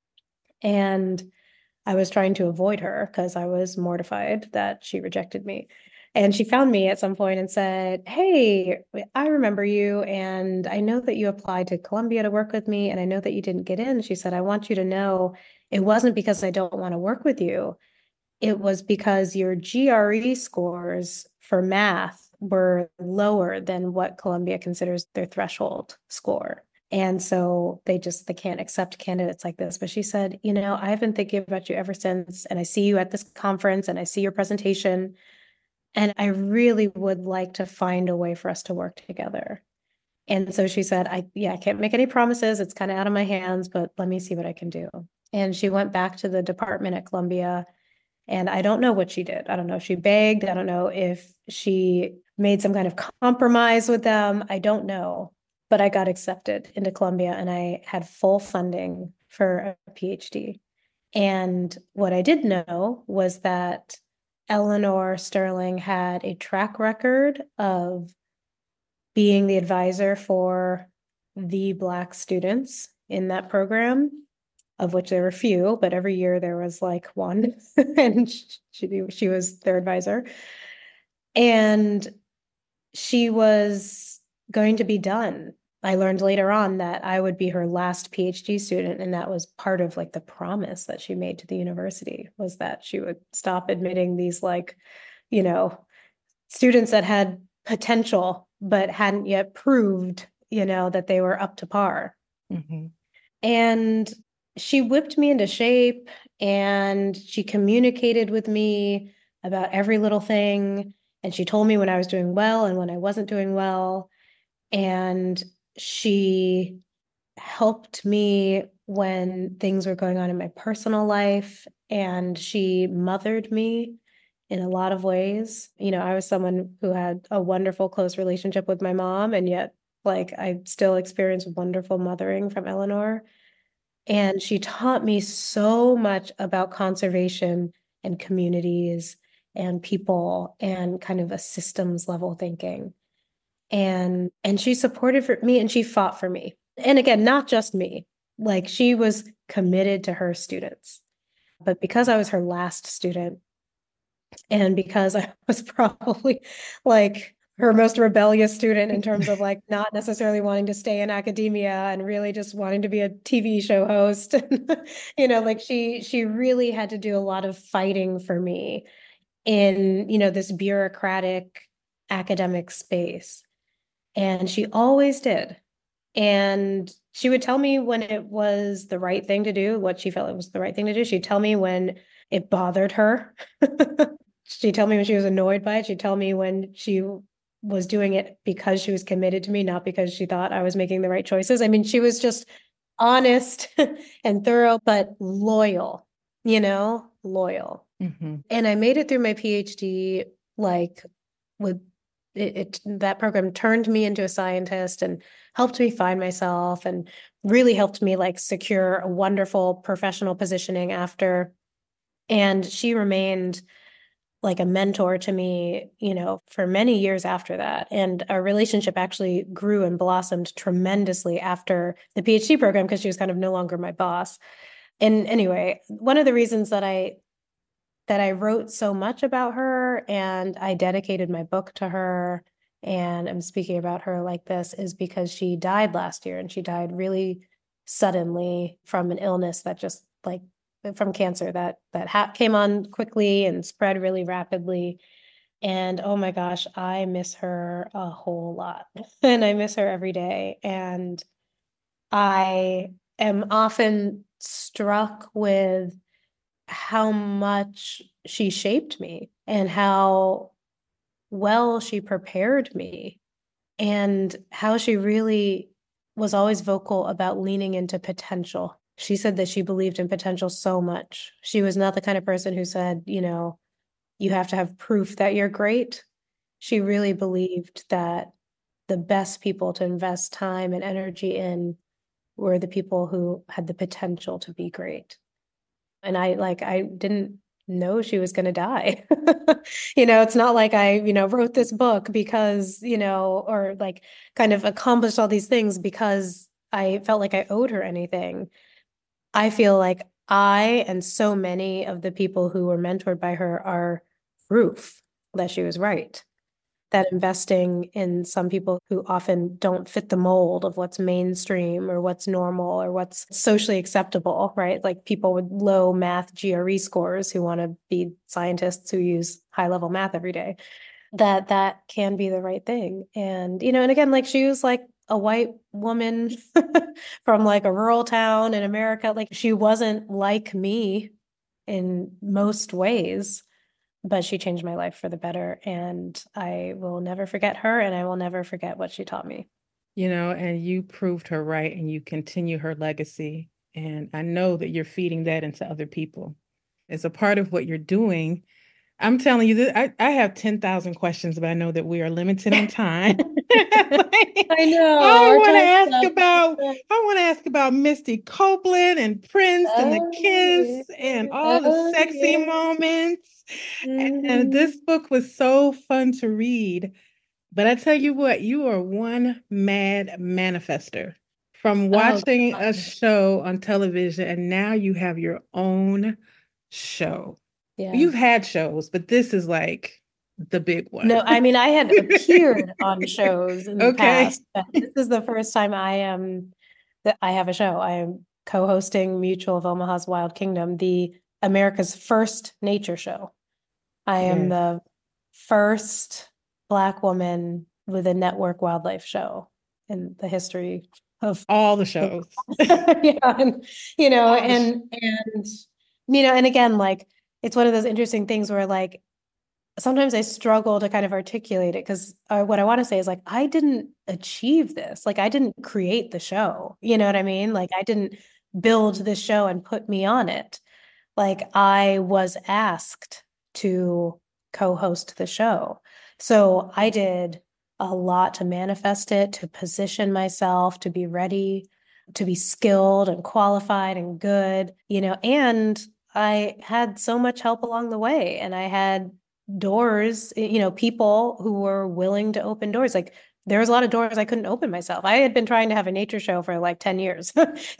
and I was trying to avoid her because I was mortified that she rejected me. And she found me at some point and said, "Hey, I remember you, and I know that you applied to Columbia to work with me, and I know that you didn't get in." She said, "I want you to know it wasn't because I don't want to work with you. It was because your GRE scores for math were lower than what Columbia considers their threshold score. And so they can't accept candidates like this." But she said, "I've been thinking about you ever since, and I see you at this conference and I see your presentation. And I really would like to find a way for us to work together." And so she said, I can't make any promises. It's kind of out of my hands, but let me see what I can do." And she went back to the department at Columbia, and I don't know what she did. I don't know if she begged. I don't know if she made some kind of compromise with them. I don't know. But I got accepted into Columbia and I had full funding for a PhD. And what I did know was that Eleanor Sterling had a track record of being the advisor for the Black students in that program, of which there were few, but every year there was like one, and she was their advisor. And she was going to be done. I learned later on that I would be her last PhD student, and that was part of like the promise that she made to the university, was that she would stop admitting these like, you know, students that had potential but hadn't yet proved, that they were up to par. Mm-hmm. And she whipped me into shape, and she communicated with me about every little thing. And she told me when I was doing well and when I wasn't doing well. And she helped me when things were going on in my personal life. And she mothered me in a lot of ways. I was someone who had a wonderful, close relationship with my mom, and yet, like, I still experience wonderful mothering from Eleanor. And she taught me so much about conservation and communities and people and kind of a systems level thinking. And she supported for me and she fought for me. And again, not just me. Like, she was committed to her students. But because I was her last student, and because I was probably like her most rebellious student in terms of like not necessarily wanting to stay in academia and really just wanting to be a TV show host. Like she really had to do a lot of fighting for me in, this bureaucratic academic space. And she always did. And she would tell me when it was the right thing to do, what she felt it was the right thing to do. She'd tell me when it bothered her. She'd tell me when she was annoyed by it. She'd tell me when she was doing it because she was committed to me, not because she thought I was making the right choices. I mean, she was just honest and thorough, but loyal, loyal. Mm-hmm. And I made it through my PhD, like with that program turned me into a scientist and helped me find myself and really helped me like secure a wonderful professional positioning after. And she remained like a mentor to me, for many years after that. And our relationship actually grew and blossomed tremendously after the PhD program because she was kind of no longer my boss. And anyway, one of the reasons that I wrote so much about her and I dedicated my book to her and I'm speaking about her like this is because she died last year, and she died really suddenly from an illness that just like from cancer that came on quickly and spread really rapidly. And oh my gosh, I miss her a whole lot. And I miss her every day. And I am often struck with how much she shaped me and how well she prepared me and how she really was always vocal about leaning into potential. She said that she believed in potential so much. She was not the kind of person who said, you have to have proof that you're great. She really believed that the best people to invest time and energy in were the people who had the potential to be great. And I didn't know she was going to die. It's not like I, wrote this book because, or like kind of accomplished all these things because I felt like I owed her anything. I feel like I and so many of the people who were mentored by her are proof that she was right. That investing in some people who often don't fit the mold of what's mainstream or what's normal or what's socially acceptable, right? Like people with low math GRE scores who want to be scientists who use high level math every day, that can be the right thing. And, and again, like she was like a white woman from like a rural town in America. Like she wasn't like me in most ways, but she changed my life for the better. And I will never forget her, and I will never forget what she taught me. And you proved her right, and you continue her legacy. And I know that you're feeding that into other people. As a part of what you're doing, I'm telling you that I have 10,000 questions, but I know that we are limited on time. I know. I want to ask about Misty Copeland and Prince and the kiss and all the sexy moments. And this book was so fun to read. But I tell you what, you are one mad manifester. From watching a show on television, and now you have your own show. Yeah. You've had shows, but this is like the big one. No, I mean, I had appeared on shows in the past, but this is the first time that I have a show. I am co-hosting Mutual of Omaha's Wild Kingdom, the America's first nature show. I am the first Black woman with a network wildlife show in the history of all the shows. And again, like it's one of those interesting things where like sometimes I struggle to kind of articulate it because what I want to say is like I didn't achieve this. Like I didn't create the show. You know what I mean? Like I didn't build this show and put me on it. Like I was asked to co-host the show. So I did a lot to manifest it, to position myself, to be ready, to be skilled and qualified and good, and I had so much help along the way. And I had doors, people who were willing to open doors. Like there was a lot of doors I couldn't open myself. I had been trying to have a nature show for like 10 years,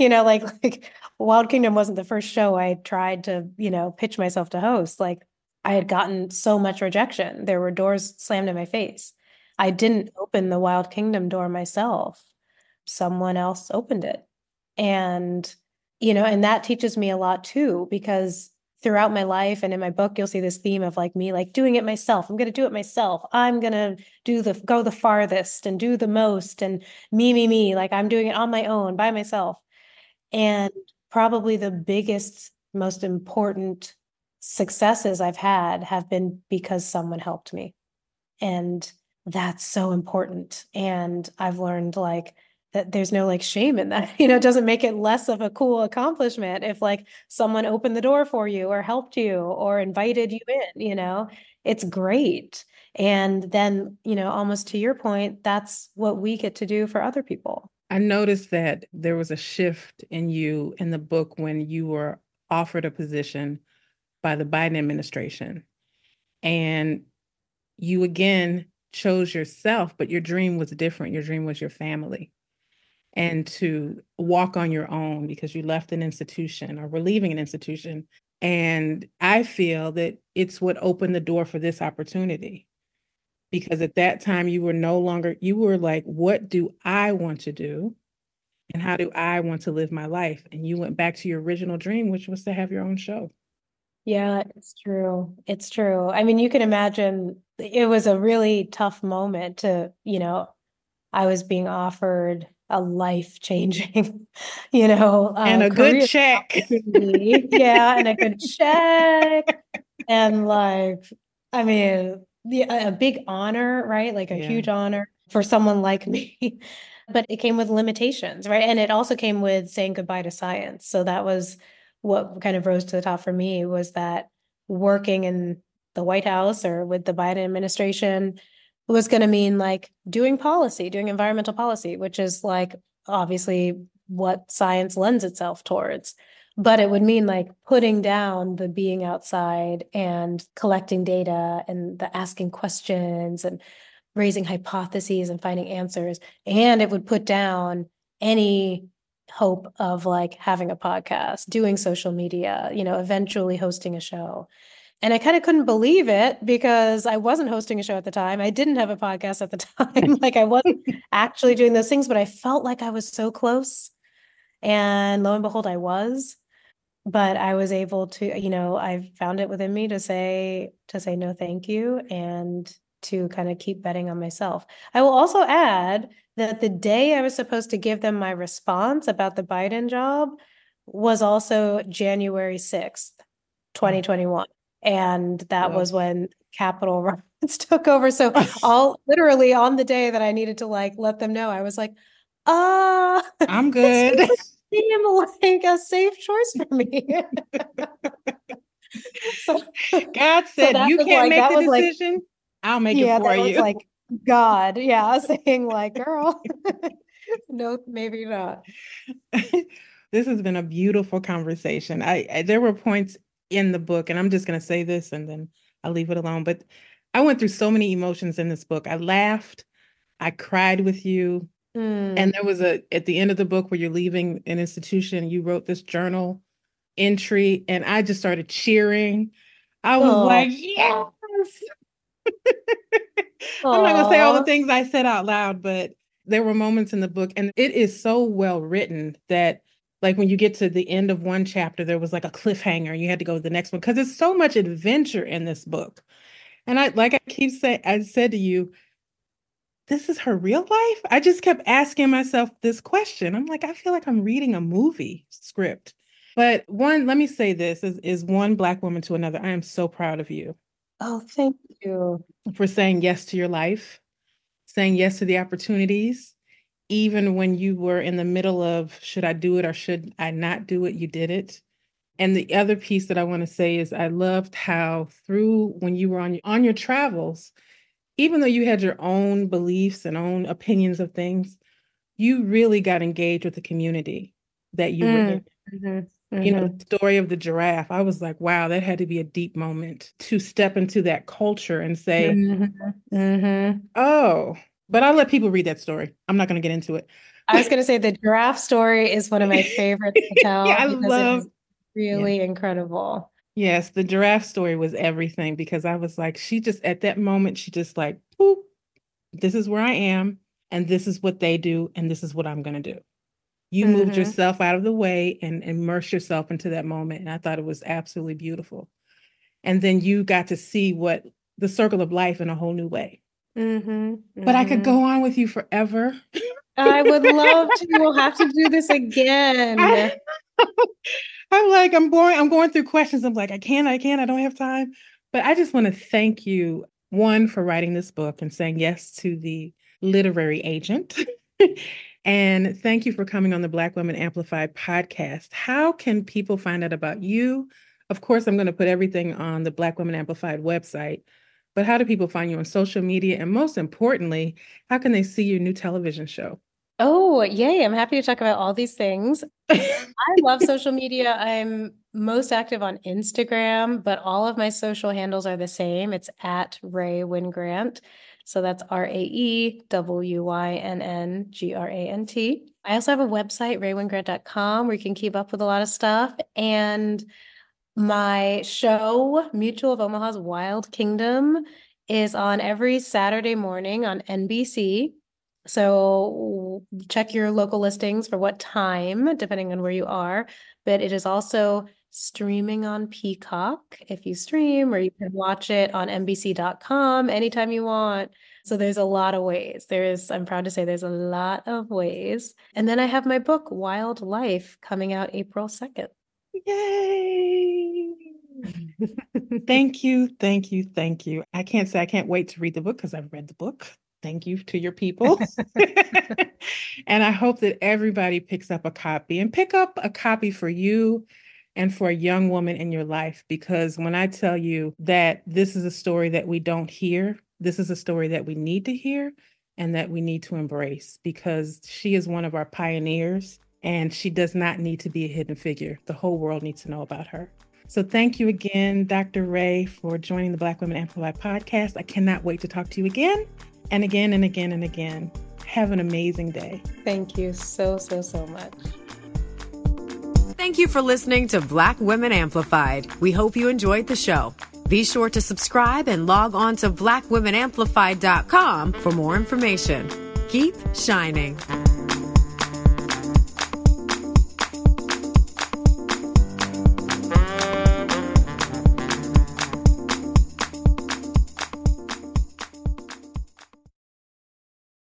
like Wild Kingdom wasn't the first show I tried to, pitch myself to host. Like I had gotten so much rejection. There were doors slammed in my face. I didn't open the Wild Kingdom door myself. Someone else opened it. And, and that teaches me a lot too, because throughout my life and in my book, you'll see this theme of like me, like doing it myself. I'm going to do it myself. I'm going to go the farthest and do the most and me, like I'm doing it on my own by myself. And probably the biggest, most important successes I've had have been because someone helped me. And that's so important. And I've learned like that there's no like shame in that, it doesn't make it less of a cool accomplishment if like someone opened the door for you or helped you or invited you in, it's great. And then, almost to your point, that's what we get to do for other people. I noticed that there was a shift in you in the book when you were offered a position by the Biden administration. And you again chose yourself, but your dream was different. Your dream was your family. And to walk on your own because you left an institution or were leaving an institution. And I feel that it's what opened the door for this opportunity. Because at that time you were like, what do I want to do? And how do I want to live my life? And you went back to your original dream, which was to have your own show. Yeah, it's true. It's true. I mean, you can imagine it was a really tough moment to, I was being offered a life-changing, and a good check. Yeah, and a good check. And like, I mean, a big honor, right? Like a huge honor for someone like me. But it came with limitations, right? And it also came with saying goodbye to science. So that was what kind of rose to the top for me, was that working in the White House or with the Biden administration was going to mean like doing environmental policy, which is like obviously what science lends itself towards. but it would mean like putting down the being outside and collecting data and the asking questions and raising hypotheses and finding answers. And it would put down any hope of like having a podcast, doing social media, eventually hosting a show. And I kind of couldn't believe it because I wasn't hosting a show at the time. I didn't have a podcast at the time. Like I wasn't actually doing those things, but I felt like I was so close. And lo and behold, I was. But I was able to, I found it within me to say no, thank you, and to kind of keep betting on myself. I will also add that the day I was supposed to give them my response about the Biden job was also January 6th, 2021. And that was when Capitol riots took over. So all literally on the day that I needed to like let them know, I was like, I'm good. seem like a safe choice for me. So God said, you can't make the decision. Like, I'll make it for you. Like God, saying like, girl, no, maybe not. This has been a beautiful conversation. There were points in the book, and I'm just going to say this and then I'll leave it alone. But I went through so many emotions in this book. I laughed, I cried with you. And there was at the end of the book where you're leaving an institution, you wrote this journal entry, and I just started cheering. I was like, yes. I'm not going to say all the things I said out loud, but there were moments in the book, and it is so well written that like when you get to the end of one chapter, there was like a cliffhanger. You had to go to the next one because there's so much adventure in this book. And I said to you, this is her real life? I just kept asking myself this question. I'm like, I feel like I'm reading a movie script. But let me say this is one Black woman to another. I am so proud of you. Oh, thank you. For saying yes to your life, saying yes to the opportunities. Even when you were in the middle of, should I do it or should I not do it? You did it. And the other piece that I want to say is I loved how when you were on your travels, even though you had your own beliefs and own opinions of things, you really got engaged with the community that you were in. The story of the giraffe, I was like, wow, that had to be a deep moment to step into that culture and say, oh, but I'll let people read that story. I'm not going to get into it. I was going to say the giraffe story is one of my favorites to tell because it is really incredible. Yes, the giraffe story was everything because I was like, at that moment, she just like, boop, this is where I am, and this is what they do, and this is what I'm going to do. You moved yourself out of the way and immersed yourself into that moment, and I thought it was absolutely beautiful. And then you got to see what the circle of life in a whole new way. But I could go on with you forever. I would love to. We'll have to do this again. I'm going through questions. I'm like, I don't have time. But I just want to thank you, one, for writing this book and saying yes to the literary agent. And thank you for coming on the Black Women Amplified podcast. How can people find out about you? Of course, I'm going to put everything on the Black Women Amplified website. But how do people find you on social media? And most importantly, how can they see your new television show? Oh, yay. I'm happy to talk about all these things. I love social media. I'm most active on Instagram, but all of my social handles are the same. It's at Rae Wingrant. So that's RaeWynngrant. I also have a website, raewingrant.com, where you can keep up with a lot of stuff. And my show, Mutual of Omaha's Wild Kingdom, is on every Saturday morning on NBC. So check your local listings for what time, depending on where you are. But it is also streaming on Peacock if you stream, or you can watch it on NBC.com anytime you want. So there's a lot of ways. I'm proud to say there's a lot of ways. And then I have my book, Wild Life, coming out April 2nd. Yay! Thank you. I can't say I can't wait to read the book because I've read the book. Thank you to your people. And I hope that everybody picks up a copy and pick up a copy for you and for a young woman in your life. Because when I tell you that this is a story that we don't hear, this is a story that we need to hear and that we need to embrace, because she is one of our pioneers and she does not need to be a hidden figure. The whole world needs to know about her. So thank you again, Dr. Ray, for joining the Black Women Amplified podcast. I cannot wait to talk to you again and again and again and again. Have an amazing day. Thank you so much. Thank you for listening to Black Women Amplified. We hope you enjoyed the show. Be sure to subscribe and log on to blackwomenamplified.com for more information. Keep shining.